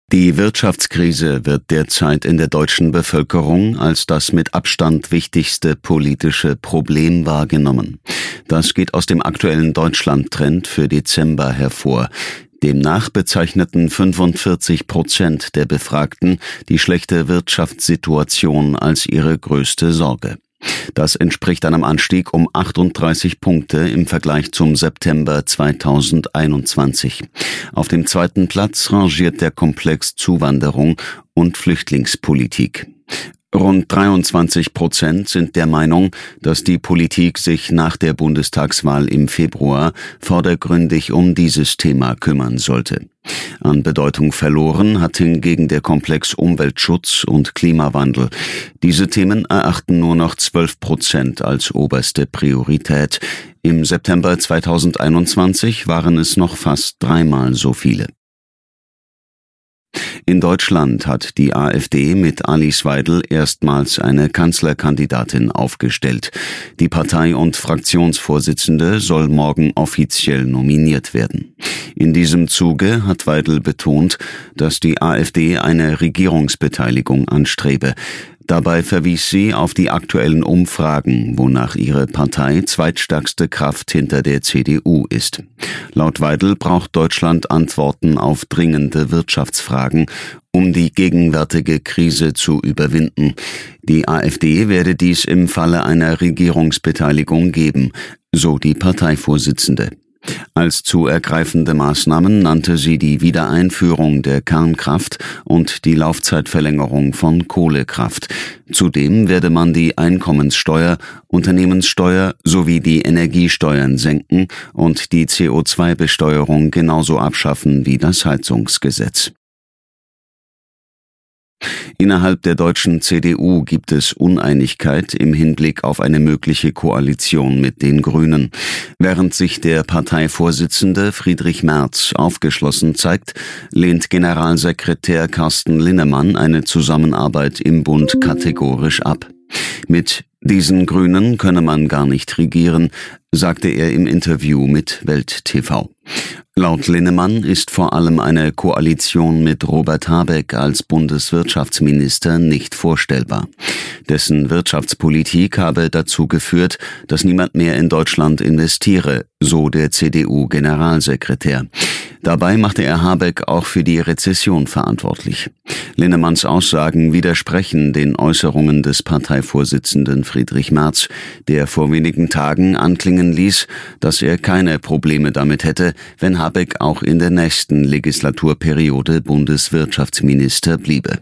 Die Wirtschaftskrise wird derzeit in der deutschen Bevölkerung als das mit Abstand wichtigste politische Problem wahrgenommen. Das geht aus dem aktuellen Deutschland-Trend für Dezember hervor. Demnach bezeichneten 45% der Befragten die schlechte Wirtschaftssituation als ihre größte Sorge. Das entspricht einem Anstieg um 38 Punkte im Vergleich zum September 2021. Auf dem zweiten Platz rangiert der Komplex Zuwanderung und Flüchtlingspolitik. Rund 23% sind der Meinung, dass die Politik sich nach der Bundestagswahl im Februar vordergründig um dieses Thema kümmern sollte. An Bedeutung verloren hat hingegen der Komplex Umweltschutz und Klimawandel. Diese Themen erachten nur noch 12% als oberste Priorität. Im September 2021 waren es noch fast dreimal so viele. In Deutschland hat die AfD mit Alice Weidel erstmals eine Kanzlerkandidatin aufgestellt. Die Partei- und Fraktionsvorsitzende soll morgen offiziell nominiert werden. In diesem Zuge hat Weidel betont, dass die AfD eine Regierungsbeteiligung anstrebe. Dabei verwies sie auf die aktuellen Umfragen, wonach ihre Partei zweitstärkste Kraft hinter der CDU ist. Laut Weidel braucht Deutschland Antworten auf dringende Wirtschaftsfragen, um die gegenwärtige Krise zu überwinden. Die AfD werde dies im Falle einer Regierungsbeteiligung geben, so die Parteivorsitzende. Als zu ergreifende Maßnahmen nannte sie die Wiedereinführung der Kernkraft und die Laufzeitverlängerung von Kohlekraft. Zudem werde man die Einkommenssteuer, Unternehmenssteuer sowie die Energiesteuern senken und die CO2-Besteuerung genauso abschaffen wie das Heizungsgesetz. Innerhalb der deutschen CDU gibt es Uneinigkeit im Hinblick auf eine mögliche Koalition mit den Grünen. Während sich der Parteivorsitzende Friedrich Merz aufgeschlossen zeigt, lehnt Generalsekretär Carsten Linnemann eine Zusammenarbeit im Bund kategorisch ab. Mit diesen Grünen könne man gar nicht regieren, sagte er im Interview mit Welt TV. Laut Linnemann ist vor allem eine Koalition mit Robert Habeck als Bundeswirtschaftsminister nicht vorstellbar. Dessen Wirtschaftspolitik habe dazu geführt, dass niemand mehr in Deutschland investiere, so der CDU-Generalsekretär. Dabei machte er Habeck auch für die Rezession verantwortlich. Linnemanns Aussagen widersprechen den Äußerungen des Parteivorsitzenden Friedrich Merz, der vor wenigen Tagen anklingen ließ, dass er keine Probleme damit hätte, wenn Habeck auch in der nächsten Legislaturperiode Bundeswirtschaftsminister bliebe.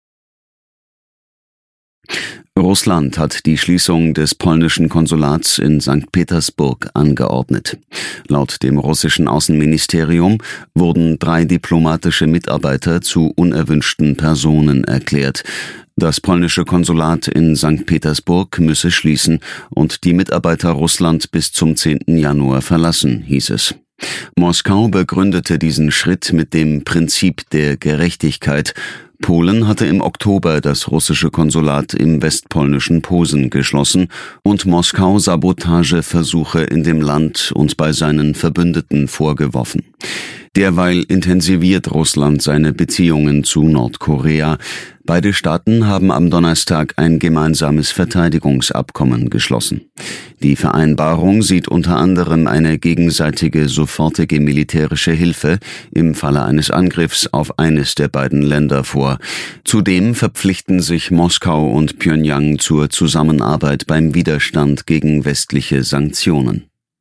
Russland hat die Schließung des polnischen Konsulats in St. Petersburg angeordnet. Laut dem russischen Außenministerium wurden 3 diplomatische Mitarbeiter zu unerwünschten Personen erklärt. Das polnische Konsulat in St. Petersburg müsse schließen und die Mitarbeiter Russland bis zum 10. Januar verlassen, hieß es. Moskau begründete diesen Schritt mit dem Prinzip der Gerechtigkeit. Polen hatte im Oktober das russische Konsulat im westpolnischen Posen geschlossen und Moskau Sabotageversuche in dem Land und bei seinen Verbündeten vorgeworfen. Derweil intensiviert Russland seine Beziehungen zu Nordkorea. Beide Staaten haben am Donnerstag ein gemeinsames Verteidigungsabkommen geschlossen. Die Vereinbarung sieht unter anderem eine gegenseitige sofortige militärische Hilfe im Falle eines Angriffs auf eines der beiden Länder vor. Zudem verpflichten sich Moskau und Pjöngjang zur Zusammenarbeit beim Widerstand gegen westliche Sanktionen.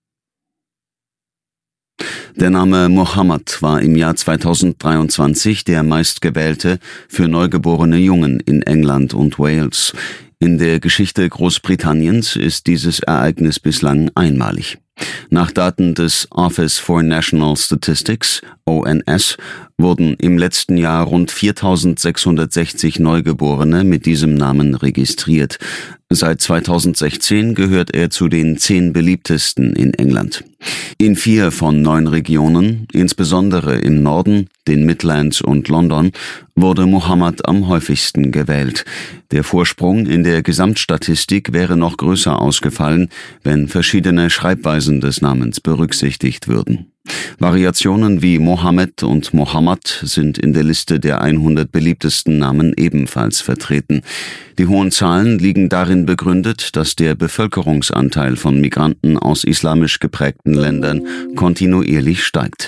Der Name Mohammed war im Jahr 2023 der meistgewählte für neugeborene Jungen in England und Wales. In der Geschichte Großbritanniens ist dieses Ereignis bislang einmalig. Nach Daten des Office for National Statistics, ONS, wurden im letzten Jahr rund 4.660 Neugeborene mit diesem Namen registriert. Seit 2016 gehört er zu den 10 beliebtesten in England. In 4 von 9 Regionen, insbesondere im Norden, den Midlands und London, wurde Mohammed am häufigsten gewählt. Der Vorsprung in der Gesamtstatistik wäre noch größer ausgefallen, wenn verschiedene Schreibweisen des Namens berücksichtigt würden. Variationen wie Mohammed und Mohammad sind in der Liste der 100 beliebtesten Namen ebenfalls vertreten. Die hohen Zahlen liegen darin begründet, dass der Bevölkerungsanteil von Migranten aus islamisch geprägten Ländern kontinuierlich steigt.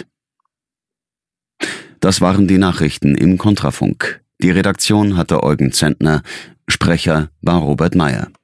Das waren die Nachrichten im Kontrafunk. Die Redaktion hatte Eugen Zentner, Sprecher war Robert Meyer.